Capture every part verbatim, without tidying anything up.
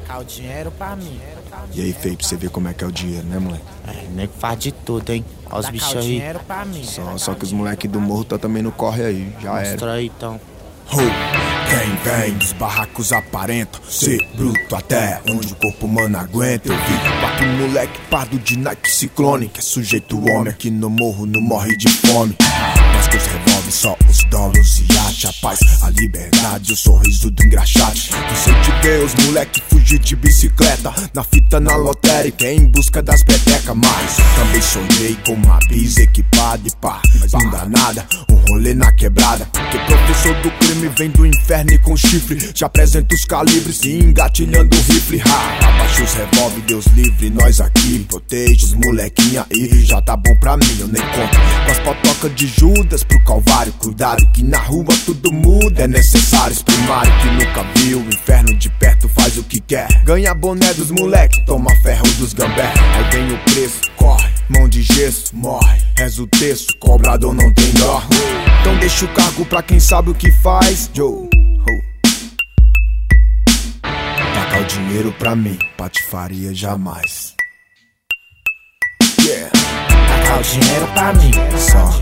Tacar o dinheiro pra mim. E aí, feio, pra você ver como é que é o dinheiro, né, moleque? É, nego faz de tudo, hein? Olha os bichos aí. Só, só que os moleques do morro tá também no corre aí, já era. Mostra aí, então. Oh, quem vem dos barracos aparenta ser bruto até onde o corpo humano aguenta. Eu vi quatro moleque pardo de Nike Ciclone, que é sujeito homem aqui no morro, não morre de fome. Mas que os revólver só os dolos e arte, a paz, a liberdade, o sorriso do engraxate. Você te vê os moleque fugir de bicicleta, na fita na lotérica, em busca das petecas. Mas eu também sonhei com uma bis equipada e pá, mas não dá nada, um rolê na quebrada. Porque professor do crime vem do inferno e com chifre já apresenta os calibres e engatilhando o rifle. Ha, abaixa os revólver, Deus livre, nós aqui protege os molequinha aí. Já tá bom pra mim, eu nem conto com as potocas de Judas pro Calvário. Cuidado que na rua tudo muda, é necessário. Esse primário que nunca viu o inferno de perto faz o que quer, ganha boné dos moleque, toma ferro dos gambé. Aí vem o preço, corre, mão de gesso, morre, reza o texto, cobrador não tem dó. Então deixa o cargo pra quem sabe o que faz. Yo, tacar o dinheiro pra mim, patifaria jamais. Yeah. Tacar o dinheiro pra mim, Só,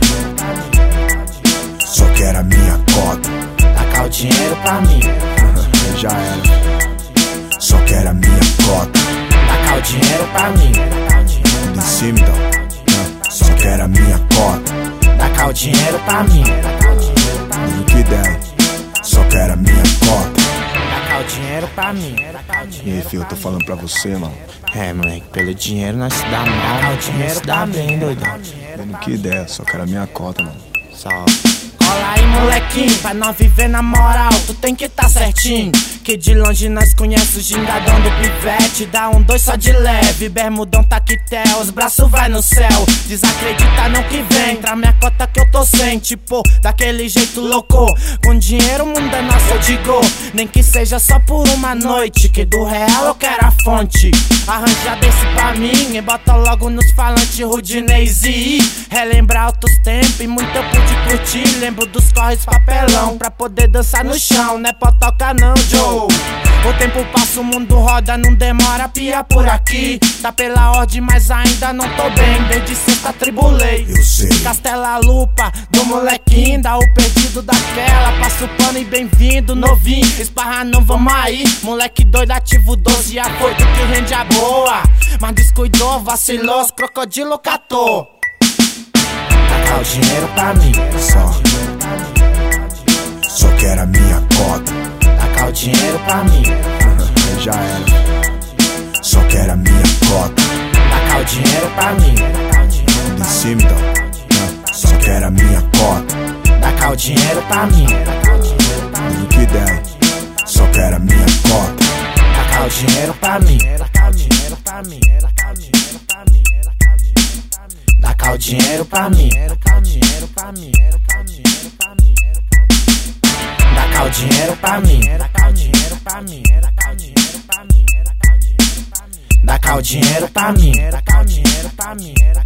só quero a minha cota. tacar o dinheiro pra mim, Já era, só quero a minha cota. tacar o dinheiro pra mim, Tudo em cima então, só quero a minha cota. tacar o dinheiro pra mim, Tudo que der, só quero a minha cota. tacar o dinheiro pra mim. E aí, filho, eu tô falando pra você, mano. É, moleque, pelo dinheiro nós se dá mal, mas o dinheiro se dá bem, doidão. Dando que ideia, só quero a minha cota, mano. Só cola aí, molequinho, pra nós viver na moral, tu tem que tá certinho. Que de longe nós conhece o gingadão do pivete. Dá um dois só de leve, bermudão taquetel, os braços vai no céu. Desacredita não que vem, tra minha cota que eu tô sem. Tipo, daquele jeito louco, com dinheiro o mundo é nosso, eu digo. Nem que seja só por uma noite, que do real eu quero a fonte. Arranja desse pra mim e bota logo nos falantes Rudinez e relembrar outros tempos e muito eu pude curtir. Lembro dos corres papelão pra poder dançar no chão, não é potoca não, Joe. O tempo passa, o mundo roda, não demora, pia por aqui. Tá pela ordem, mas ainda não tô bem, desde sexta tribulei. Eu sei. Castela Lupa, do molequinho, dá o perdido daquela. Passa o pano e bem-vindo, novinho, esparra não vamos aí. Moleque doido, ativo doze, a foi do que rende a boa. Mas descuidou, vacilou, os crocodilo catou. Tacar o dinheiro pra mim, Só, só quero a minha cota. tacar o dinheiro pra mim, Já era, só quero a minha cota. tacar o dinheiro pra mim, Tudo em cima então, só quero a minha cota. tacar o dinheiro pra mim, Tudo que der, só quero a minha cota. tacar o dinheiro pra mim, tacar o dinheiro pra mim, tacar o dinheiro pra mim, tacar o dinheiro pra mim, tacar o dinheiro pra mim, tacar o dinheiro pra mim, tacar o dinheiro pra mim, tacar o dinheiro pra mim, tacar o dinheiro pra mim, tacar o dinheiro pra mim, tacar o dinheiro pra mim, tacar o dinheiro pra mim.